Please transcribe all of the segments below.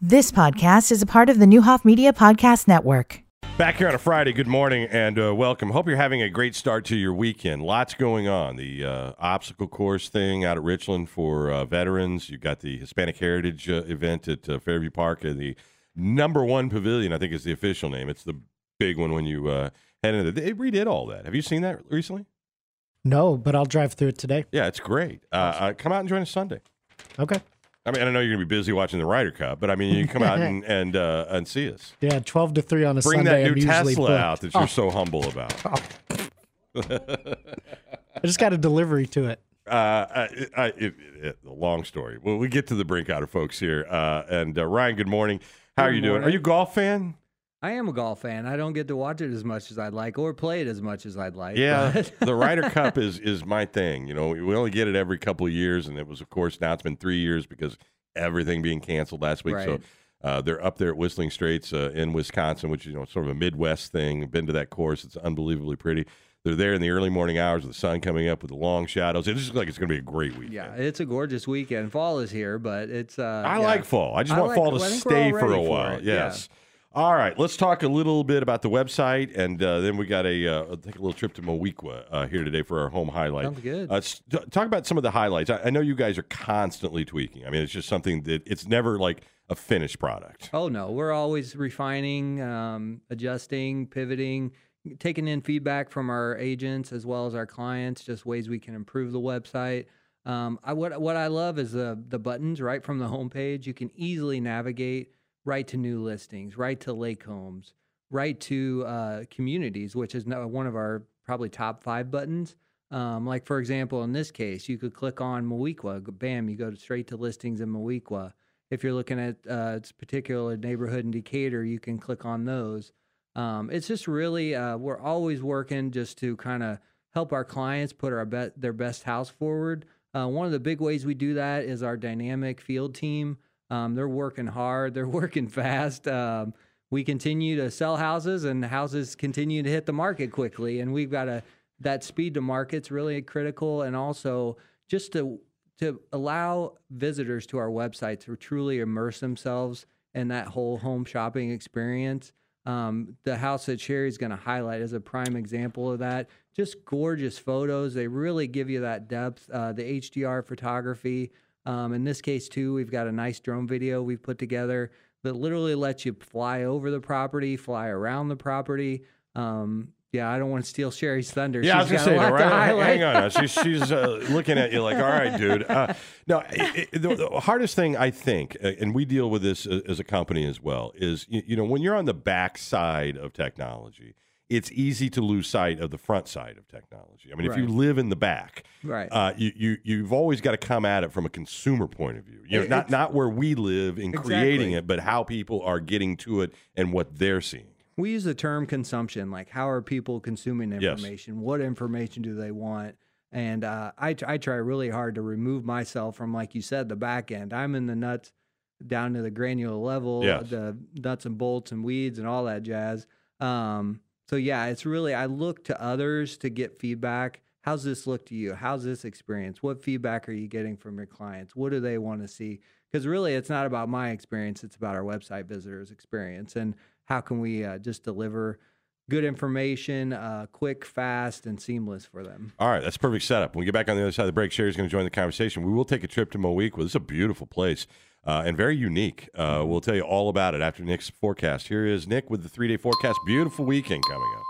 This podcast is a part of the Newhoff Media Podcast Network. Back here on a Friday, good morning and welcome. Hope you're having a great start to your weekend. Lots going on. The obstacle course thing out at Richland for veterans. You've got the Hispanic Heritage event at Fairview Park. The #1 pavilion, I think is the official name. It's the big one when you head into it. They redid all that. Have you seen that recently? No, but I'll drive through it today. Yeah, it's great. Come out and join us Sunday. Okay. I mean, I know you're going to be busy watching the Ryder Cup, but I mean, you can come out and see us. Yeah, 12 to 3 on a Bring Sunday. that new Tesla booked. out that you're so humble about. I just got a delivery to it. A long story. Well, we get to the brink out of folks here. And Ryan, good morning. How are you doing? Are you a golf fan? I am a golf fan. I don't get to watch it as much as I'd like or play it as much as I'd like. Yeah, the Ryder Cup is my thing. You know, we only get it every couple of years, and it was, of course, now it's been 3 years because everything being canceled last week. Right. So they're up there at Whistling Straits in Wisconsin, which is sort of a Midwest thing. Been to that course. It's unbelievably pretty. They're there in the early morning hours with the sun coming up with the long shadows. It just looks like it's going to be a great weekend. Yeah, it's a gorgeous weekend. Fall is here, but it's I like fall. I just want fall to stay for a while. Yes. Yeah. All right, let's talk a little bit about the website, and then we got take a little trip to Moweaqua here today for our home highlight. Sounds good. Talk about some of the highlights. I know you guys are constantly tweaking. I mean, it's just something that it's never like a finished product. Oh, no. We're always refining, adjusting, pivoting, taking in feedback from our agents as well as our clients, just ways we can improve the website. What I love is the buttons right from the homepage. You can easily navigate right to new listings, right to lake homes, right to communities, which is one of our probably top 5 buttons. Like, for example, in this case, you could click on Moweaqua. Bam, you go straight to listings in Moweaqua. If you're looking at a particular neighborhood in Decatur, you can click on those. It's just really, we're always working just to kind of help our clients put their best house forward. One of the big ways we do that is our dynamic field team. They're working hard. They're working fast. We continue to sell houses, and houses continue to hit the market quickly. And we've got that speed to market's really critical, and also just to allow visitors to our website to truly immerse themselves in that whole home shopping experience. The house that Sherry's going to highlight is a prime example of that. Just gorgeous photos. They really give you that depth. The HDR photography. In this case, too, we've got a nice drone video we've put together that literally lets you fly over the property, fly around the property. Yeah, I don't want to steal Sherry's thunder. Yeah, She's I was going to say, got right? Hang on. She's looking at you like, all right, dude. No, the hardest thing, I think, and we deal with this as a company as well, is, when you're on the back side of technology, it's easy to lose sight of the front side of technology. I mean, if you live in the back, right, you've always got to come at it from a consumer point of view. Not where we live in creating it, but how people are getting to it and what they're seeing. We use the term consumption, like how are people consuming information? Yes. What information do they want? And I try really hard to remove myself from, like you said, the back end. I'm in the nuts down to the granular level, the nuts and bolts and weeds and all that jazz. So yeah, it's really, I look to others to get feedback. How's this look to you? How's this experience? What feedback are you getting from your clients? What do they want to see? Because really, it's not about my experience. It's about our website visitors' experience. And how can we just deliver good information, quick, fast, and seamless for them? All right, that's a perfect setup. When we get back on the other side of the break, Sherry's going to join the conversation. We will take a trip to Moweaqua. This is a beautiful place and very unique. We'll tell you all about it after Nick's forecast. Here is Nick with the 3-day forecast. Beautiful weekend coming up.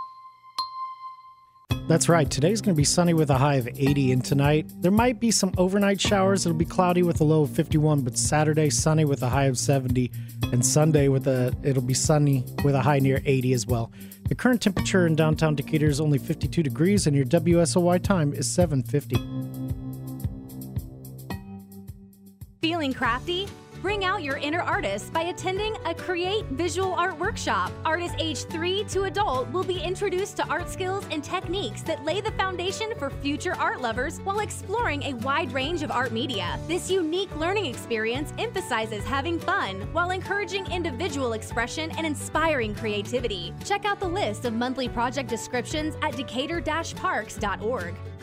That's right. Today's going to be sunny with a high of 80, and tonight there might be some overnight showers. It'll be cloudy with a low of 51, but Saturday sunny with a high of 70, and Sunday it'll be sunny with a high near 80 as well. The current temperature in downtown Decatur is only 52 degrees, and your WSOY time is 7:50. Feeling crafty? Bring out your inner artist by attending a Create Visual Art Workshop. Artists aged 3 to adult will be introduced to art skills and techniques that lay the foundation for future art lovers while exploring a wide range of art media. This unique learning experience emphasizes having fun while encouraging individual expression and inspiring creativity. Check out the list of monthly project descriptions at decatur-parks.org.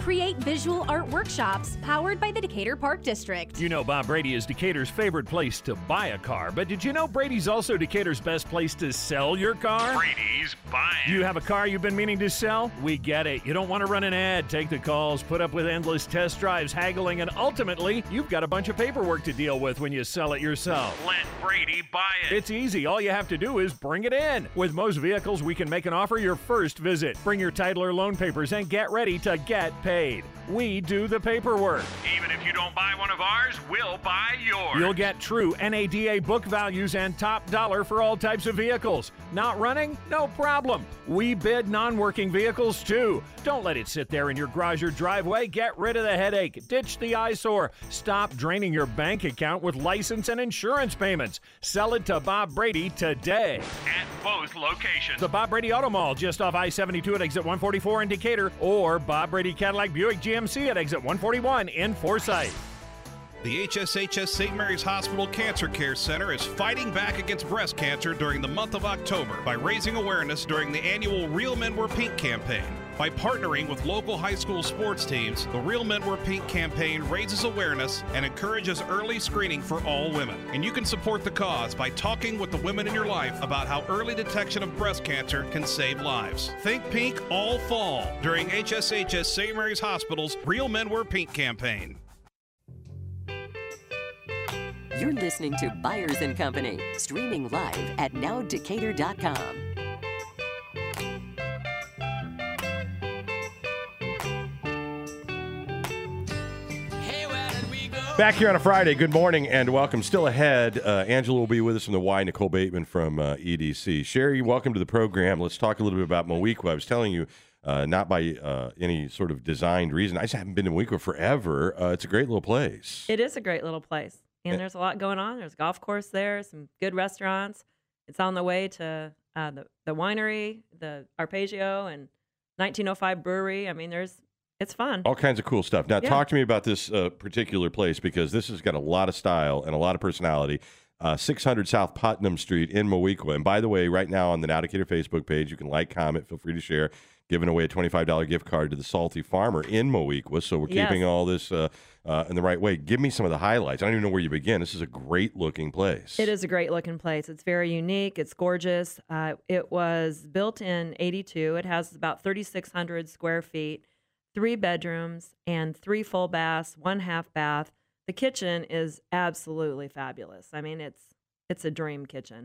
create visual art workshops powered by the Decatur Park District. You know Bob Brady is Decatur's favorite place to buy a car, but did you know Brady's also Decatur's best place to sell your car? Brady's buying. Do you have a car you've been meaning to sell? We get it. You don't want to run an ad, take the calls, put up with endless test drives, haggling, and ultimately, you've got a bunch of paperwork to deal with when you sell it yourself. Let Brady buy it. It's easy. All you have to do is bring it in. With most vehicles, we can make an offer your first visit. Bring your title or loan papers and get ready to get paid. We do the paperwork. Even if you don't buy one of ours, we'll buy yours. You'll get true NADA book values and top dollar for all types of vehicles. Not running? No problem. We bid non-working vehicles too. Don't let it sit there in your garage or driveway. Get rid of the headache. Ditch the eyesore. Stop draining your bank account with license and insurance payments. Sell it to Bob Brady today. At both locations. The Bob Brady Auto Mall just off I-72 at exit 144 in Decatur, or Bob Brady Cadillac Buick GMC at exit 141 in Forsyth. The HSHS St. Mary's Hospital Cancer Care Center is fighting back against breast cancer during the month of October by raising awareness during the annual Real Men Wear Pink campaign. By partnering with local high school sports teams, the Real Men Wear Pink campaign raises awareness and encourages early screening for all women. And you can support the cause by talking with the women in your life about how early detection of breast cancer can save lives. Think pink all fall during HSHS St. Mary's Hospital's Real Men Wear Pink campaign. You're listening to Byers & Company, streaming live at nowdecatur.com. Back here on a Friday. Good morning and welcome. Still ahead, Angela will be with us from the Y. Nicole Bateman from EDC. Sherry, welcome to the program. Let's talk a little bit about Moweaqua. I was telling you, not by any sort of designed reason. I just haven't been to Moweaqua forever. It's a great little place. It is a great little place. And there's a lot going on. There's a golf course there, some good restaurants. It's on the way to the winery, the Arpeggio, and 1905 Brewery. I mean, it's fun. All kinds of cool stuff. Now, talk to me about this particular place, because this has got a lot of style and a lot of personality. 600 South Putnam Street in Moweaqua. And by the way, right now on the Now Decatur Facebook page, you can like, comment, feel free to share. Giving away a $25 gift card to the Salty Farmer in Moweaqua. So we're keeping all this in the right way. Give me some of the highlights. I don't even know where you begin. This is a great-looking place. It is a great-looking place. It's very unique. It's gorgeous. It was built in '82. It has about 3,600 square feet, 3 bedrooms, and 3 full baths, 1 half bath. The kitchen is absolutely fabulous. I mean, it's a dream kitchen.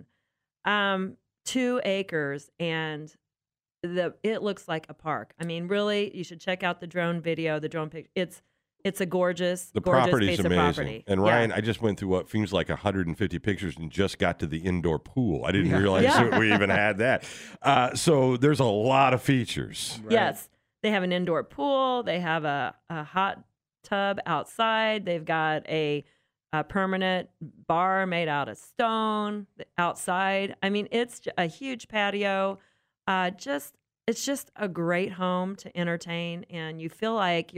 2 acres, and it looks like a park. I mean, really, you should check out the drone video, the drone picture. It's a gorgeous, property's piece amazing. of property. And Ryan, I just went through what seems like 150 pictures and just got to the indoor pool. I didn't realize we even had that. So there's a lot of features. Right? Yes. They have an indoor pool. They have a hot tub outside. They've got a permanent bar made out of stone outside. I mean, it's a huge patio. It's just a great home to entertain, and you feel like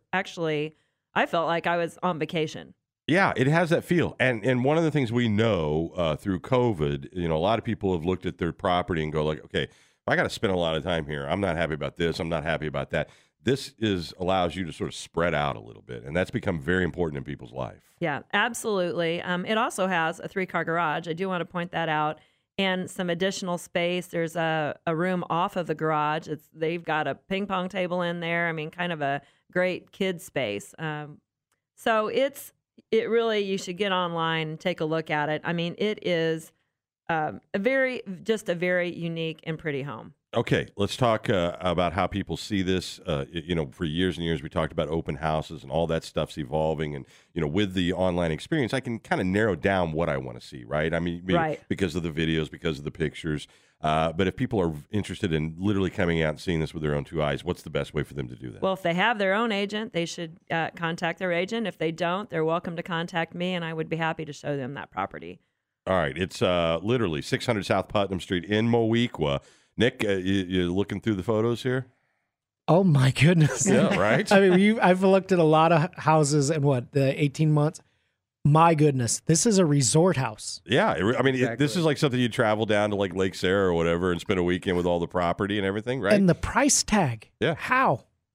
I felt like I was on vacation. Yeah, it has that feel. And one of the things we know through COVID, a lot of people have looked at their property and go like, okay, if I got to spend a lot of time here, I'm not happy about this, I'm not happy about that. This allows you to sort of spread out a little bit, and that's become very important in people's life. Yeah, absolutely. It also has a 3-car garage. I do want to point that out. And some additional space. There's a room off of the garage. They've got a ping pong table in there. I mean, kind of a great kid space. So it really, you should get online and take a look at it. I mean, it is a very unique and pretty home. Okay, let's talk about how people see this. For years and years, we talked about open houses and all that stuff's evolving. And, with the online experience, I can kind of narrow down what I want to see, right? I mean, because of the videos, because of the pictures. But if people are interested in literally coming out and seeing this with their own 2 eyes, what's the best way for them to do that? Well, if they have their own agent, they should contact their agent. If they don't, they're welcome to contact me, and I would be happy to show them that property. All right. It's literally 600 South Putnam Street in Moweaqua. Nick, you looking through the photos here? Oh, my goodness. Yeah, right? I mean, I've looked at a lot of houses in the 18 months. My goodness, this is a resort house. Yeah. This is like something you travel down to like Lake Sarah or whatever and spend a weekend with all the property and everything, right? And the price tag. Yeah. How?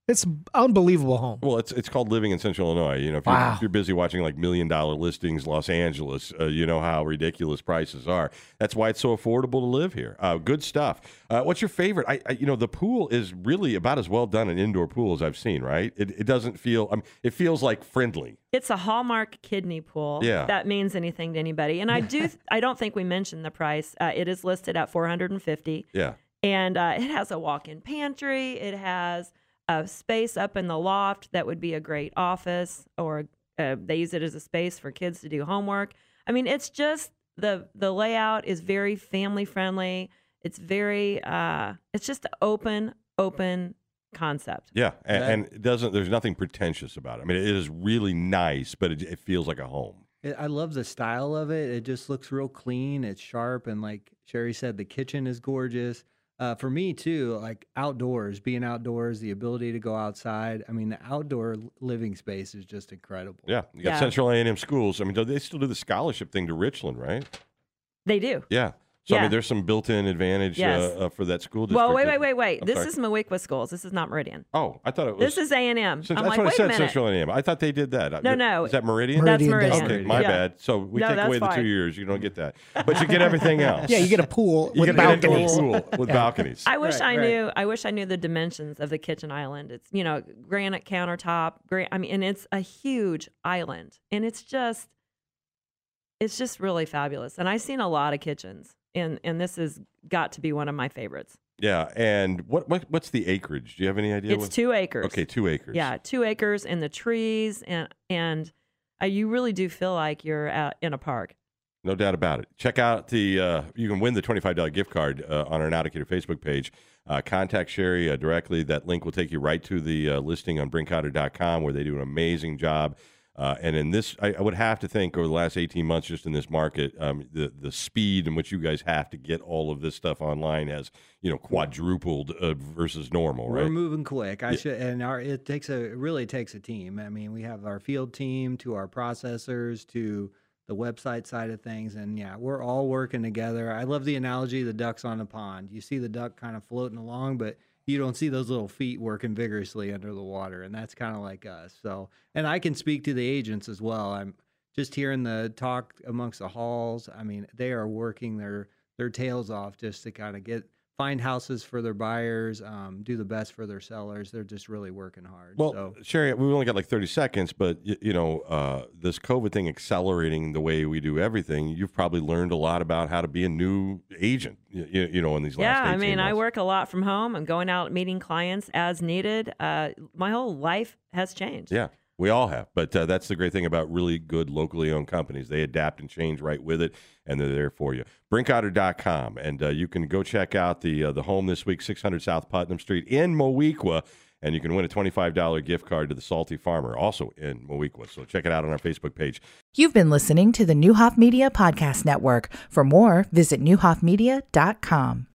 It's unbelievable home. Well, it's called living in Central Illinois. You know, if you're busy watching like $1 million listings, Los Angeles, you know how ridiculous prices are. That's why it's so affordable to live here. Good stuff. What's your favorite? The pool is really about as well done an indoor pool as I've seen. Right? It doesn't feel. It feels like friendly. It's a Hallmark kidney pool. Yeah. If that means anything to anybody. And I don't think we mentioned the price. It is listed at $450. Yeah. And it has a walk-in pantry. It has a space up in the loft that would be a great office, or they use it as a space for kids to do homework. I mean, it's just the layout is very family friendly. It's very it's just an open concept. Yeah, and it doesn't. There's nothing pretentious about it. I mean, it is really nice, but it feels like a home. I love the style of it. It just looks real clean. It's sharp, and like Sherry said, the kitchen is gorgeous. For me too, like being outdoors, the ability to go outside. I mean, the outdoor living space is just incredible. Yeah, you got Central A&M schools. I mean, they still do the scholarship thing to Richland, right? They do. Yeah. So, I mean, there's some built-in advantage for that school district. Well, wait. This is Moweaqua Schools. This is not Meridian. Oh, I thought it was. This is A&M. That's what I said, Central A&M. I thought they did that. No. Is that Meridian? That's Meridian. Okay, my bad. So we take away the 2 years. You don't get that. But you get everything else. Yeah, you get a pool with balconies. With balconies. I wish I knew the dimensions of the kitchen island. It's, granite countertop. And it's a huge island. And it's just really fabulous. And I've seen a lot of kitchens. And this has got to be one of my favorites. Yeah, and what's the acreage? Do you have any idea? It's 2 acres. Okay, 2 acres. Yeah, 2 acres, and the trees, and you really do feel like you're in a park. No doubt about it. Check out you can win the $25 gift card on our Now Decatur Facebook page. Contact Sherry directly. That link will take you right to the listing on brinkotter.com, where they do an amazing job. And in this, I would have to think over the last 18 months, just in this market, the speed in which you guys have to get all of this stuff online has, quadrupled versus normal, right? We're moving quick. It really takes a team. I mean, we have our field team to our processors to the website side of things, and yeah, we're all working together. I love the analogy of the ducks on a pond. You see the duck kind of floating along, but you don't see those little feet working vigorously under the water, and that's kind of like us. So, and I can speak to the agents as well. I'm just hearing the talk amongst the halls. I mean, they are working their tails off just to kind of find houses for their buyers, do the best for their sellers. They're just really working hard. Well, Sherry, we've only got like 30 seconds, but this COVID thing accelerating the way we do everything, you've probably learned a lot about how to be a new agent, in these last 18 months. I work a lot from home. I'm going out meeting clients as needed. My whole life has changed. Yeah. We all have, but that's the great thing about really good locally owned companies. They adapt and change right with it, and they're there for you. Brinkotter.com, and you can go check out the home this week, 600 South Putnam Street in Moweaqua, and you can win a $25 gift card to the Salty Farmer, also in Moweaqua. So check it out on our Facebook page. You've been listening to the Neuhoff Media Podcast Network. For more, visit neuhoffmedia.com.